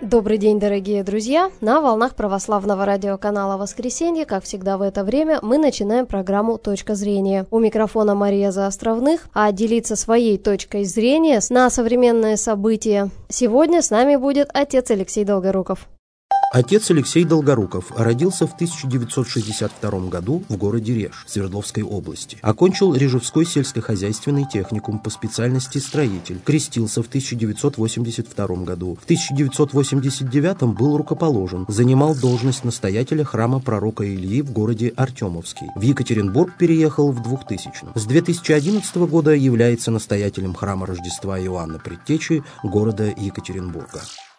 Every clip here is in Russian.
Добрый день, дорогие друзья! На волнах православного радиоканала «Воскресенье», как всегда в это время, мы начинаем программу «Точка зрения». У микрофона Мария Заостровных, а делиться своей точкой зрения на современные события сегодня с нами будет отец Алексей Долгоруков. Отец Алексей Долгоруков родился в 1962 году в городе Реж Свердловской области. Окончил Режевской сельскохозяйственный техникум по специальности строитель. Крестился в 1982 году. В 1989 был рукоположен. Занимал должность настоятеля храма пророка Ильи в городе Артемовский. В Екатеринбург переехал в 2000-м. С 2011 года является настоятелем храма Рождества Иоанна Предтечи города Екатеринбурга.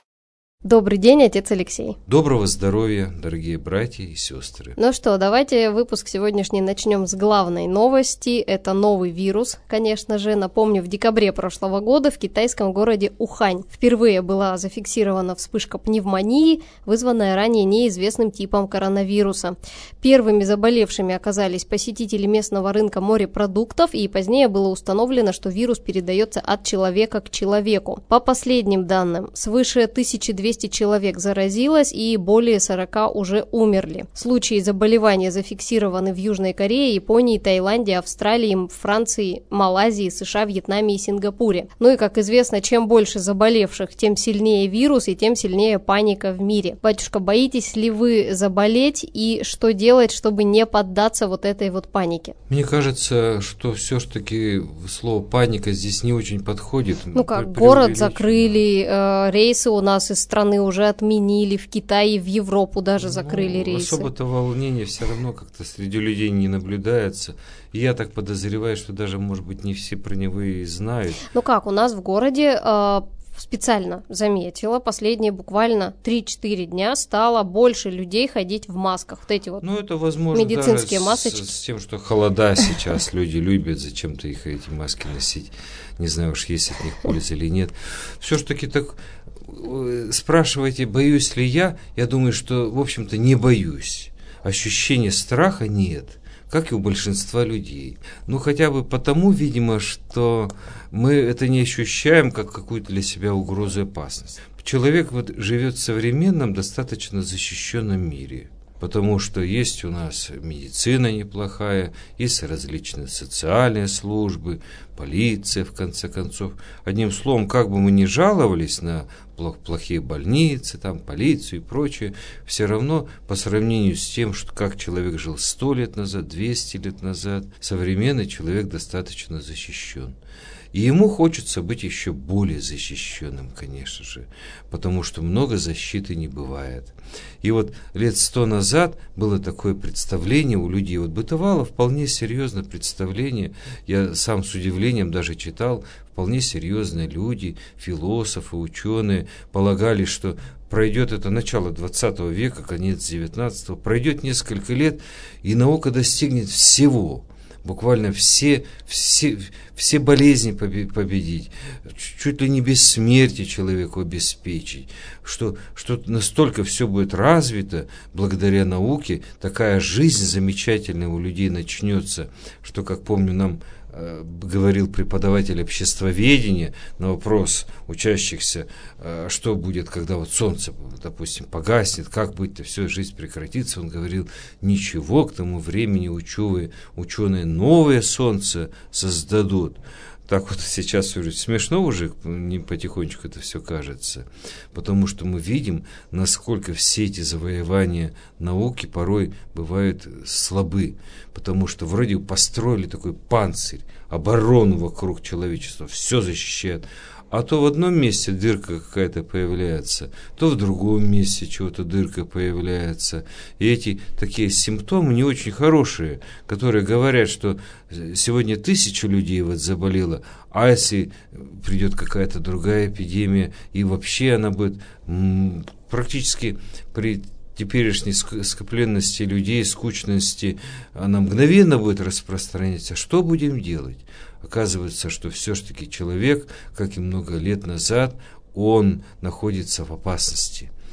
Добрый день, отец Алексей. Доброго здоровья, дорогие братья и сестры. Ну что, давайте выпуск сегодняшний начнем с главной новости. Это новый вирус, конечно же. Напомню, в декабре прошлого года в китайском городе Ухань впервые была зафиксирована вспышка пневмонии, вызванная ранее неизвестным типом коронавируса. Первыми заболевшими оказались посетители местного рынка морепродуктов, и позднее было установлено, что вирус передается от человека к человеку. По последним данным, свыше 1200 человек заразилось и более 40 уже умерли. Случаи заболевания зафиксированы в Южной Корее, Японии, Таиланде, Австралии, Франции, Малайзии, США, Вьетнаме и Сингапуре. Ну и, как известно, чем больше заболевших, тем сильнее вирус и тем сильнее паника в мире. Батюшка, боитесь ли вы заболеть и что делать, чтобы не поддаться вот этой вот панике? Мне кажется, что все-таки слово «паника» здесь не очень подходит. Ну как, город закрыли, рейсы у нас из страны уже отменили, в Китае, в Европу даже закрыли рейсы. Особо-то волнения все равно как-то среди людей не наблюдается. И я так подозреваю, что даже, может быть, не все про него и знают. Ну как, у нас в городе специально заметила, последние буквально 3-4 дня стало больше людей ходить в масках. Вот эти вот это, возможно, медицинские даже масочки. С тем, что холода сейчас люди любят зачем-то их эти маски носить. Не знаю уж, есть от них польза или нет. Все-таки так спрашиваете, боюсь ли я? Я думаю, что, в общем-то, не боюсь. Ощущения страха нет, как и у большинства людей. Ну, хотя бы потому, видимо, что мы это не ощущаем как какую-то для себя угрозу и опасность. Человек живет в современном, достаточно защищенном мире. Потому что есть у нас медицина неплохая, есть различные социальные службы, полиция, в конце концов. Одним словом, как бы мы ни жаловались на плохие больницы, там, полицию и прочее, все равно по сравнению с тем, как человек жил 100 лет назад, 200 лет назад, современный человек достаточно защищен. И ему хочется быть еще более защищенным, конечно же, потому что много защиты не бывает. И лет 100 назад было такое представление у людей, бытовало вполне серьезное представление, я сам с удивлением даже читал, вполне серьезные люди, философы, ученые полагали, что пройдет это начало 20 века, конец 19-го, пройдет несколько лет, и наука достигнет всего. Буквально все болезни победить, чуть ли не бессмертие человеку обеспечить, что настолько все будет развито благодаря науке, такая жизнь замечательная у людей начнется, что, как помню, нам говорил преподаватель обществоведения на вопрос учащихся, что будет, когда солнце, допустим, погаснет, как быть-то, все, жизнь прекратится. Он говорил, ничего, к тому времени ученые новое солнце создадут. Так сейчас смешно уже потихонечку это все кажется, потому что мы видим, насколько все эти завоевания науки порой бывают слабы, потому что вроде построили такой панцирь, оборону вокруг человечества, все защищает, а то в одном месте дырка какая-то появляется, то в другом месте чего-то дырка появляется. И эти такие симптомы не очень хорошие, которые говорят, что сегодня 1000 людей заболело, а если придет какая-то другая эпидемия, и вообще она будет практически при теперешней скопленности людей, скучности, она мгновенно будет распространяться. Что будем делать? Оказывается, что все-таки человек, как и много лет назад, он находится в опасности.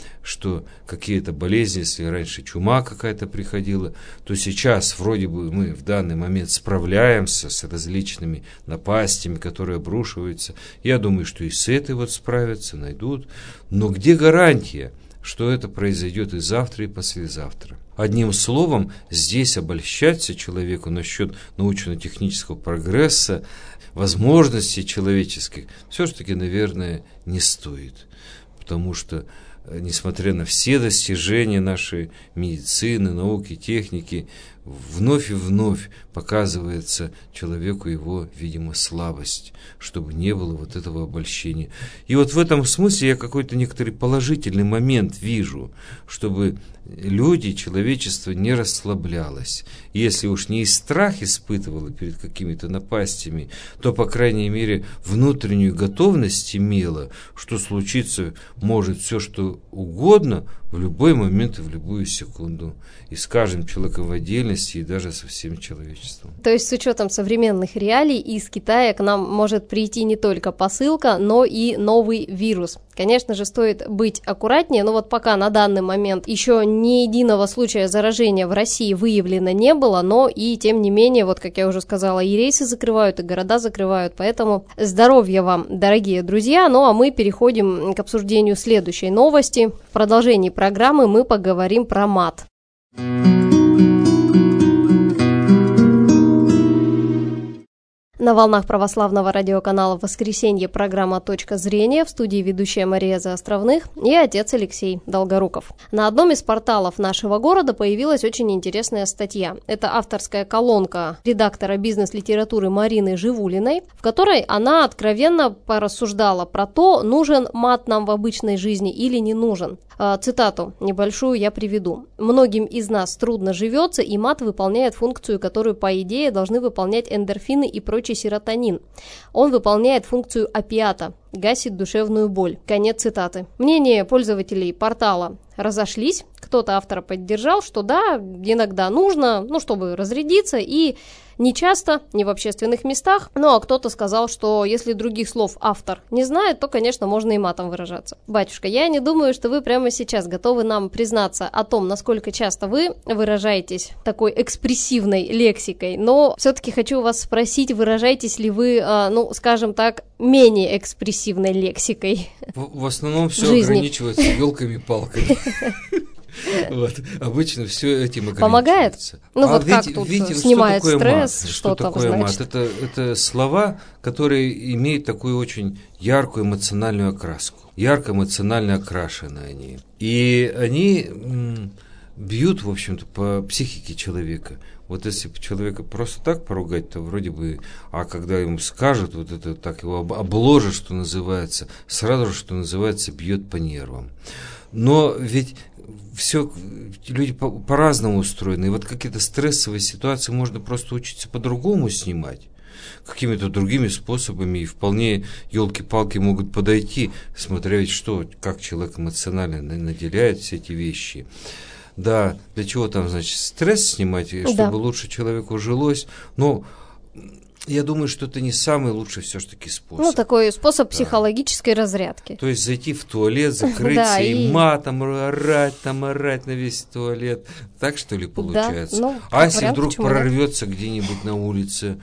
что какие-то болезни, если раньше чума какая-то приходила, то сейчас вроде бы мы в данный момент справляемся с различными напастями, которые обрушиваются. Я думаю, что и с этой вот справятся, найдут. Но где гарантия, что это произойдет и завтра, и послезавтра? Одним словом, здесь обольщаться человеку насчет научно-технического прогресса, возможностей человеческих, все-таки, наверное, не стоит. Потому что, несмотря на все достижения нашей медицины, науки, техники, вновь и вновь показывается человеку его, видимо, слабость, чтобы не было вот этого обольщения. И вот в этом смысле я какой-то некоторый положительный момент вижу, чтобы люди, человечество не расслаблялось. Если уж не страх испытывало перед какими-то напастями, то, по крайней мере, внутреннюю готовность имело, что случится может все, что угодно, в любой момент и в любую секунду. И с каждым человеком в отдельности, и даже со всем человечеством. То есть с учетом современных реалий из Китая к нам может прийти не только посылка, но и новый вирус. Конечно же, стоит быть аккуратнее, но вот пока на данный момент еще ни единого случая заражения в России выявлено не было, но и тем не менее, вот как я уже сказала, и рейсы закрывают, и города закрывают, поэтому здоровья вам, дорогие друзья. Ну а мы переходим к обсуждению следующей новости. В продолжении программы мы поговорим про мат. На волнах православного радиоканала «Воскресенье» программа «Точка зрения», в студии ведущая Мария Заостровных и отец Алексей Долгоруков. На одном из порталов нашего города появилась очень интересная статья. Это авторская колонка редактора бизнес-литературы Марины Живулиной, в которой она откровенно порассуждала про то, нужен мат нам в обычной жизни или не нужен. Цитату небольшую я приведу. «Многим из нас трудно живется, и мат выполняет функцию, которую, по идее, должны выполнять эндорфины и прочий серотонин. Он выполняет функцию опиата, гасит душевную боль». Конец цитаты. Мнения пользователей портала разошлись. Кто-то автора поддержал, что да, иногда нужно, чтобы разрядиться, и не часто, не в общественных местах. Ну, а кто-то сказал, что если других слов автор не знает, то, конечно, можно и матом выражаться. Батюшка, я не думаю, что вы прямо сейчас готовы нам признаться о том, насколько часто вы выражаетесь такой экспрессивной лексикой, но все-таки хочу вас спросить, выражаетесь ли вы, скажем так, менее экспрессивной лексикой? В основном все ограничивается елками-палками. Вот. Обычно все этим ограничивается. Помогает? Снимает стресс, что такое мат? Это слова, которые имеют такую очень яркую эмоциональную окраску. Ярко эмоционально окрашены они. И они бьют, в общем-то, по психике человека. Вот если человека просто так поругать, то вроде бы, а когда ему скажут, вот это так его обложат, что называется, сразу же, что называется, бьет по нервам. Но ведь все, люди по-разному устроены. И вот какие-то стрессовые ситуации можно просто учиться по-другому снимать, какими-то другими способами, и вполне елки-палки могут подойти, смотря ведь как человек эмоционально наделяет все эти вещи. Да, для чего там, значит, стресс снимать, чтобы лучше человеку жилось, но я думаю, что это не самый лучший все-таки способ. Такой способ психологической разрядки. То есть зайти в туалет, закрыться и матом орать на весь туалет. Так, что ли, получается? А если вдруг прорвется где-нибудь на улице,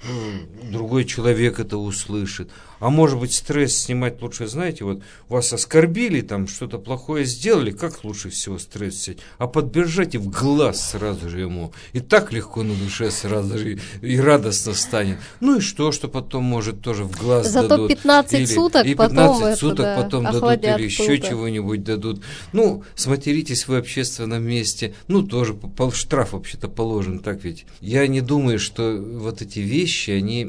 другой человек это услышит. А может быть, стресс снимать лучше, знаете, вот вас оскорбили, там что-то плохое сделали, как лучше всего стресс снять? А подбежать и в глаз сразу же ему. И так легко на душе сразу же, и радостно станет. Ну и что потом, может, тоже в глаз Зато дадут. 15 суток и потом 15 суток потом дадут, или еще пылко. чего-нибудь дадут. Сматеритесь вы в общественном месте, тоже штраф вообще-то положен, так ведь. Я не думаю, что вот эти вещи,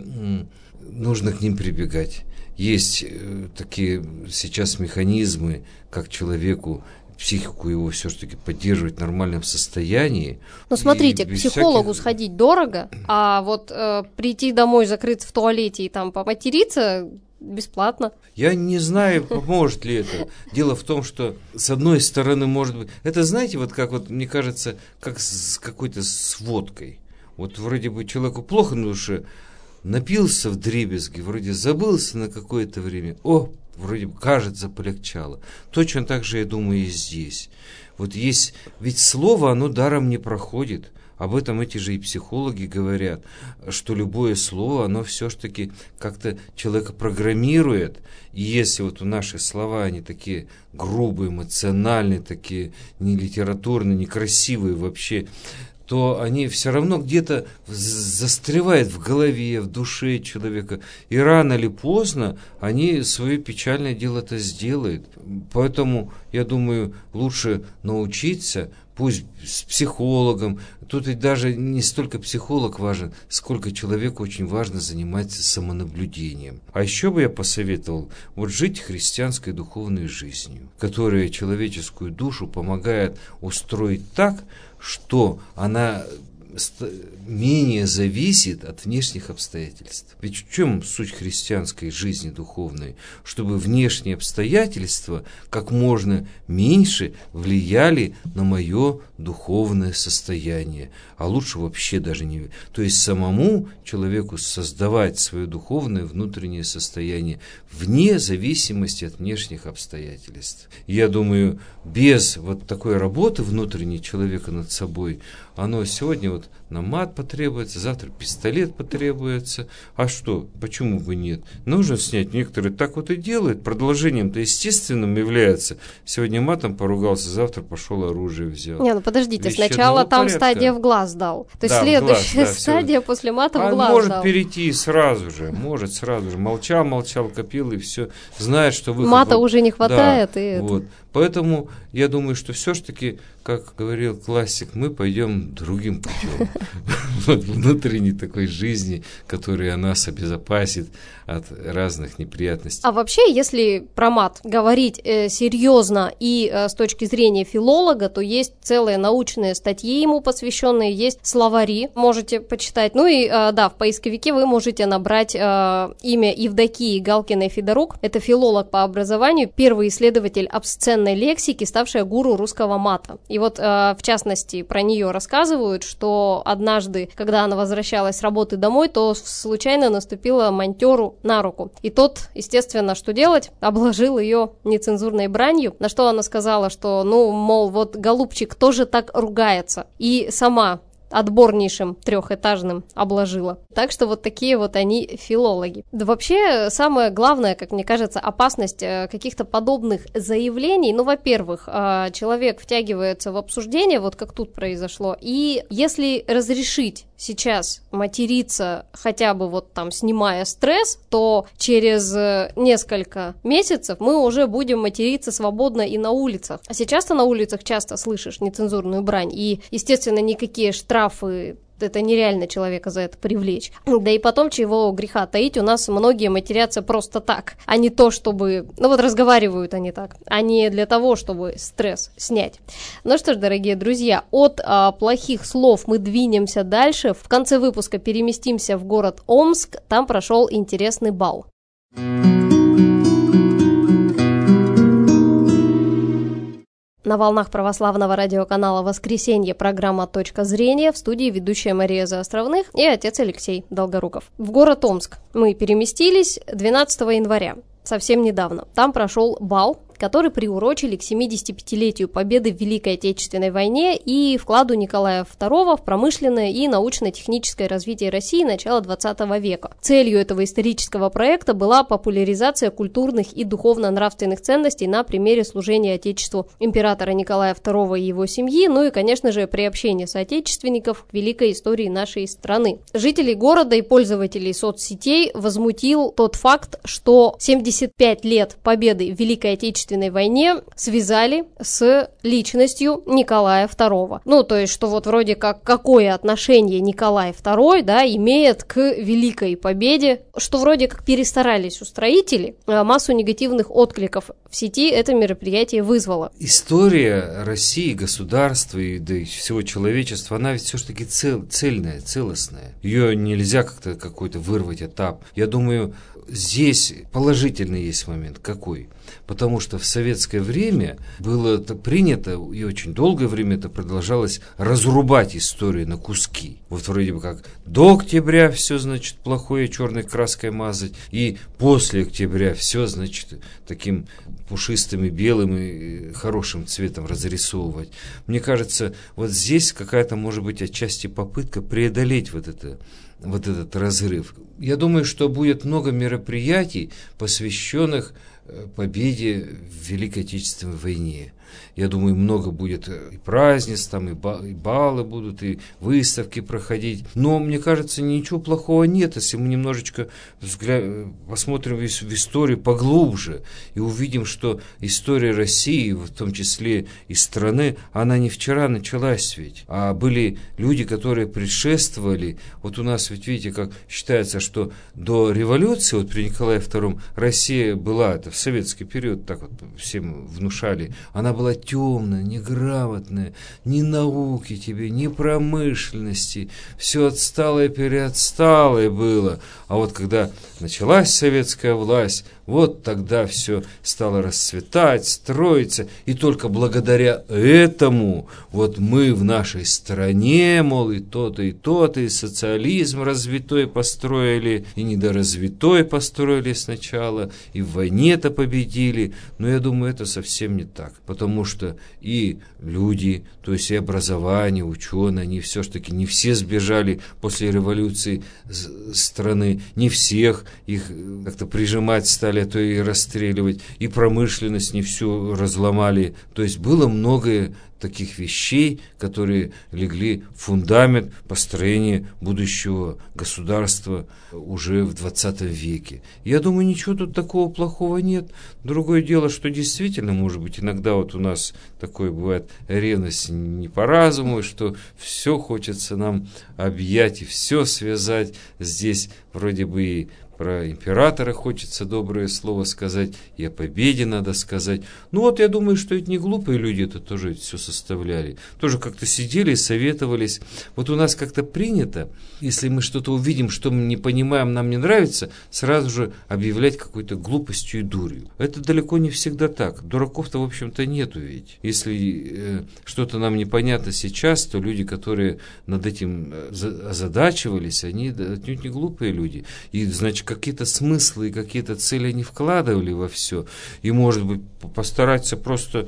нужно к ним прибегать. Есть такие сейчас механизмы, как человеку, психику его все-таки поддерживать в нормальном состоянии. Смотрите, к психологу сходить дорого, а вот прийти домой, закрыться в туалете и там поматериться бесплатно. Я не знаю, поможет ли это. Дело в том, что с одной стороны, может быть, это, знаете, мне кажется, как с какой-то водкой. Вот вроде бы человеку плохо на душе, напился вдребезги, вроде забылся на какое-то время. вроде бы кажется полегчало. Точно так же, я думаю, и здесь. Вот есть, ведь слово, оно даром не проходит. Об этом эти же и психологи говорят, что любое слово, оно все-таки как-то человека программирует. И если вот наши слова, они такие грубые, эмоциональные, такие не литературные, некрасивые вообще, то они все равно где-то застревают в голове, в душе человека. И рано или поздно они свое печальное дело-то сделают. Поэтому, я думаю, лучше научиться, пусть с психологом. Тут ведь даже не столько психолог важен, сколько человеку очень важно заниматься самонаблюдением. А еще бы я посоветовал вот жить христианской духовной жизнью, которая человеческую душу помогает устроить так, что она менее зависит от внешних обстоятельств. Ведь в чем суть христианской жизни духовной? Чтобы внешние обстоятельства как можно меньше влияли на мое духовное состояние. А лучше вообще даже не... То есть самому человеку создавать свое духовное внутреннее состояние вне зависимости от внешних обстоятельств. Я думаю, без вот такой работы внутренней человека над собой, оно сегодня вот на мат потребуется, завтра пистолет потребуется. А что? Почему бы нет? Нужно снять. Некоторые так вот и делают. Продолжением-то естественным является. Сегодня матом поругался, завтра пошел оружие взял. Не, ну подождите, сначала там порядка. Стадия в глаз дал. То есть следующая стадия после мата в глаз может дал. Перейти сразу же. Может сразу же. Молчал, копил и все. Знает, что выход... Мата уже не хватает. Да, и вот. Поэтому я думаю, что все-таки, как говорил классик, мы пойдем другим путем. Внутренней такой жизни, которая нас обезопасит от разных неприятностей. А вообще, если про мат говорить серьезно и с точки зрения филолога, то есть целые научные статьи ему посвященные, есть словари, можете почитать. Ну и да, в поисковике вы можете набрать имя Евдокии Галкиной-Федорук. Это филолог по образованию, первый исследователь обсценной лексики, ставшая гуру русского мата. И вот, в частности, про нее рассказывают, что однажды, когда она возвращалась с работы домой, то случайно наступила монтёру на руку. И тот, естественно, что делать? Обложил ее нецензурной бранью, на что она сказала, что, ну, мол, вот, голубчик, кто же так ругается? И сама отборнейшим трехэтажным обложила. Так что вот такие вот они филологи. Да вообще, самое главное, как мне кажется, опасность каких-то подобных заявлений. Ну, во-первых, человек втягивается в обсуждение, вот как тут произошло, и если разрешить сейчас материться, хотя бы вот там снимая стресс, то через несколько месяцев мы уже будем материться свободно и на улицах. А сейчас-то на улицах часто слышишь нецензурную брань, и, естественно, никакие штрафы, это нереально человека за это привлечь. Да и потом, чего греха таить, у нас многие матерятся просто так, а не то, чтобы... Ну вот разговаривают они так, а не для того, чтобы стресс снять. Ну что ж, дорогие друзья, от плохих слов мы двинемся дальше. В конце выпуска переместимся в город Омск, там прошел интересный бал. На волнах православного радиоканала «Воскресенье» программа «Точка зрения», в студии ведущая Мария Заостровных и отец Алексей Долгоруков. В город Омск мы переместились 12 января, совсем недавно. Там прошел бал, который приурочили к 75-летию победы в Великой Отечественной войне и вкладу Николая II в промышленное и научно-техническое развитие России начала XX века. Целью этого исторического проекта была популяризация культурных и духовно-нравственных ценностей на примере служения Отечеству императора Николая II и его семьи, ну и, конечно же, приобщение соотечественников к великой истории нашей страны. Жителей города и пользователей соцсетей возмутил тот факт, что 75 лет победы в Великой Отечественной войне связали с личностью Николая II. Ну, то есть, что вот вроде как какое отношение Николай II, да, имеет к Великой Победе, что вроде как перестарались устроители, массу негативных откликов в сети это мероприятие вызвало. История России, государства и да и всего человечества, она ведь все-таки цельная, целостная. Ее нельзя как-то какой-то вырвать этап. Я думаю, здесь положительный есть момент. Какой? Потому что что в советское время было принято, и очень долгое время это продолжалось, разрубать историю на куски. Вот вроде бы как до октября все, значит, плохое черной краской мазать, и после октября все, значит, таким пушистым и белым и хорошим цветом разрисовывать. Мне кажется, вот здесь какая-то, может быть, отчасти попытка преодолеть вот этот разрыв. Я думаю, что будет много мероприятий, посвященных победе в Великой Отечественной войне. Я думаю, много будет и празднеств, там и балы будут, и выставки проходить. Но, мне кажется, ничего плохого нет, если мы немножечко посмотрим в историю поглубже и увидим, что история России, в том числе и страны, она не вчера началась ведь, а были люди, которые предшествовали. Вот у нас ведь, видите, как считается, что до революции, вот при Николае II, Россия была, это в советский период, так вот всем внушали, она была темная, неграмотная, ни науки тебе, ни промышленности, все отсталое, переотсталое было. А вот когда началась советская власть, вот тогда все стало расцветать, строиться, и только благодаря этому вот мы в нашей стране, мол, и то-то, и социализм развитой построили, и недоразвитой построили сначала, и в войне-то победили. Но я думаю, это совсем не так, потому что и люди, то есть и образование, ученые, они все-таки не все сбежали после революции страны, не всех их как-то прижимать стали, а то и расстреливать, и промышленность не всю разломали. То есть было многое таких вещей, которые легли в фундамент построения будущего государства уже в 20 веке. Я думаю, ничего тут такого плохого нет. Другое дело, что действительно, может быть, иногда вот у нас такое бывает ревность не по разуму, что все хочется нам объять и все связать. Здесь вроде бы и про императора хочется доброе слово сказать, и о победе надо сказать. Ну вот я думаю, что это не глупые люди это тоже все составляли. Тоже как-то сидели и советовались. Вот у нас как-то принято, если мы что-то увидим, что мы не понимаем, нам не нравится, сразу же объявлять какой-то глупостью и дурью. Это далеко не всегда так. Дураков-то, в общем-то, нету ведь. Если что-то нам непонятно сейчас, то люди, которые над этим озадачивались, они отнюдь не глупые люди. И, значит, какие-то смыслы и какие-то цели они вкладывали во все. И, может быть, постараться просто,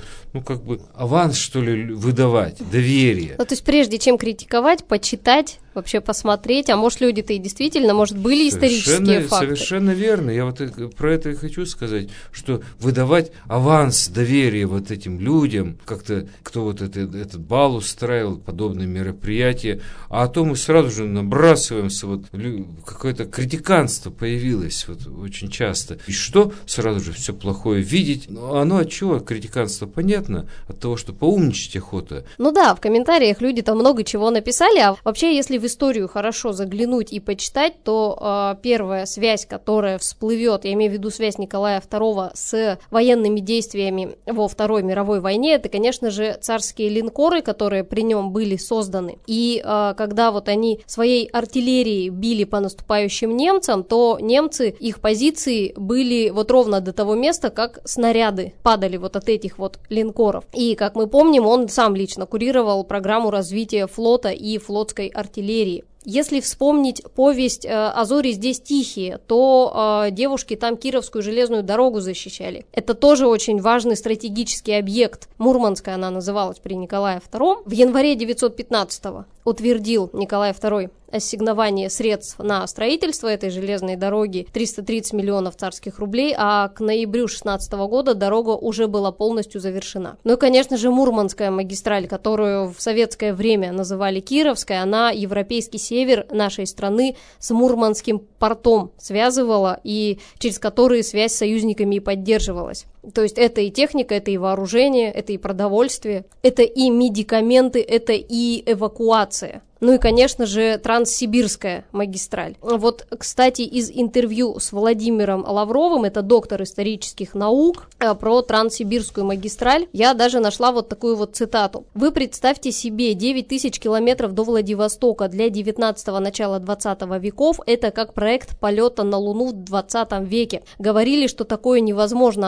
аванс, что ли, выдавать, доверие. Ну, то есть, прежде чем критиковать, почитать, вообще посмотреть, а может, люди-то и действительно, может, были исторические факты. Совершенно верно. Я вот про это и хочу сказать, что выдавать аванс доверия вот этим людям, как-то кто вот этот бал устраивал, подобные мероприятия, а то мы сразу же набрасываемся, вот какое-то критиканство появилось вот очень часто. И что? Сразу же все плохое видеть. Оно от чего критиканство? Понятно, от того, что поумничать охота. Ну да, в комментариях люди там много чего написали, а вообще, если в историю хорошо заглянуть и почитать, то первая связь, которая всплывет, я имею в виду связь Николая II с военными действиями во Второй мировой войне, это, конечно же, царские линкоры, которые при нем были созданы. И когда вот они своей артиллерией били по наступающим немцам, то немцы, их позиции были вот ровно до того места, как снаряды падали вот от этих вот линкоров. И, как мы помним, он сам лично курировал программу развития флота и флотской артиллерии. Если вспомнить повесть «А зори здесь тихие», то девушки там Кировскую железную дорогу защищали. Это тоже очень важный стратегический объект. Мурманская она называлась при Николае II. В январе 915-го утвердил Николай II ассигнование средств на строительство этой железной дороги 330 миллионов царских рублей, а к ноябрю 16 года дорога уже была полностью завершена. Ну и, конечно же, Мурманская магистраль, которую в советское время называли Кировской, она европейский север нашей страны с Мурманским портом связывала, и через которые связь с союзниками и поддерживалась. То есть это и техника, это и вооружение, это и продовольствие, это и медикаменты, это и эвакуация. Ну и, конечно же, Транссибирская магистраль. Вот, кстати, из интервью с Владимиром Лавровым, это доктор исторических наук, про Транссибирскую магистраль, я даже нашла вот такую вот цитату. «Вы представьте себе 9000 километров до Владивостока для 19-го, начала 20 веков. Это как проект полета на Луну в 20 веке. Говорили, что такое невозможно. Огромное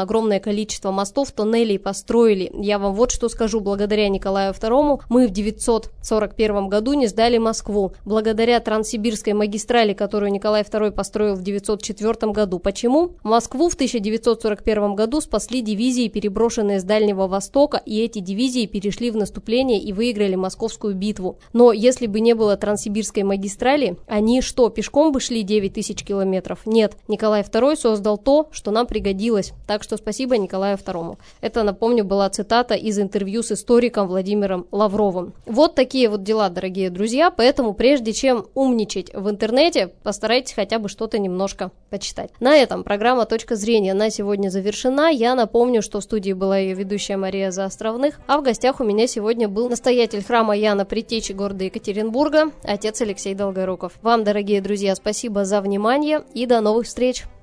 количество мостов, тоннелей построили. Я вам вот что скажу, благодаря Николаю II мы в 941 году не сдали Москву. Благодаря Транссибирской магистрали, которую Николай II построил в 904 году. Почему? Москву в 1941 году спасли дивизии, переброшенные с Дальнего Востока, и эти дивизии перешли в наступление и выиграли Московскую битву. Но если бы не было Транссибирской магистрали, они что, пешком бы шли 9000 километров? Нет, Николай II создал то, что нам пригодилось. Так что спасибо Николаю II. Это, напомню, была цитата из интервью с историком Владимиром Лавровым. Вот такие вот дела, дорогие друзья, поэтому прежде чем умничать в интернете, постарайтесь хотя бы что-то немножко почитать. На этом программа «Точка зрения» на сегодня завершена. Я напомню, что в студии была ее ведущая Мария Заостровных, а в гостях у меня сегодня был настоятель храма Иоанна Предтечи города Екатеринбурга, отец Алексей Долгоруков. Вам, дорогие друзья, спасибо за внимание и до новых встреч!